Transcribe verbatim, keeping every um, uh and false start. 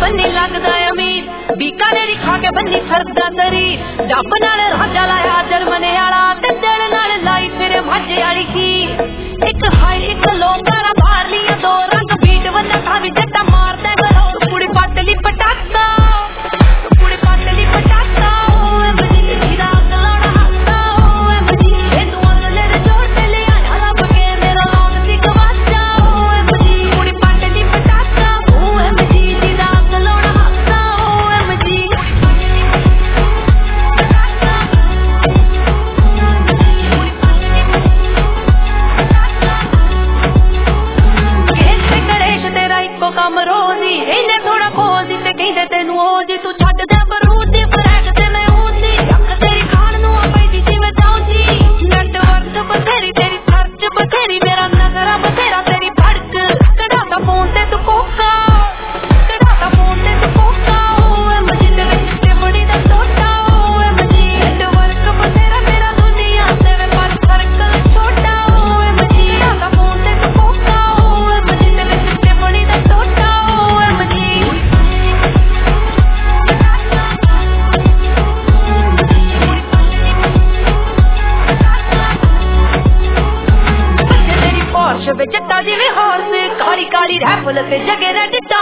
बन्नी लगदा अमीर बीकानेरी खा के बन्नी सरदा शरीर जब नाल राजा लाया जरमने आला ते दिल नाल लाई फिर माझे आली खीर एक हाई एक लोंगारा मार लिया दो रंग बीट वन्ना था भी जट्टा मारदा गलोर कुड़ी पातली पटाखा कुड़ी पातली पटाखा ओए मजी हीरा गलाड़ा हाथा ओए मजी ए तू अगले रे जोर ते ले आया लब के मेरा लौंग सी गवाचा ओए मजी कुड़ी पातली पटाखा ओए मजी हीरा गलाड़ा हाथा ओए मजी कैसे करेश तेरा इको काम रोजी इन्हें थोड़ा खोजी ते कहंदे तेनू ओ जी तू छड्ड दे बरूद दी फ्रैक ते मैं ऊंची अख तेरी खान नू पैदी जिवें चाउची नेटवर्क बथेरी तेरी सर्च बथेरी मेरा नजरा बथेरा तेरी फड़क कढ़ाता फोन ते तू कोका कढ़ाता फोन ते तू कोका ओए मजी ते विच ते बड़ी दा टोटा ओए मजी नेटवर्क बथेरा मेरा दुनिया ते वे पर सर्कल छोटा ओए मजी कढ़ाता फोन ते तू कोका ओए मजी ते विच ते बड़ी दा टोटा ओए मजी तेरी पोर्श वे जट्टा जिवें हॉर्स काली काली रैफल ते जगे रेड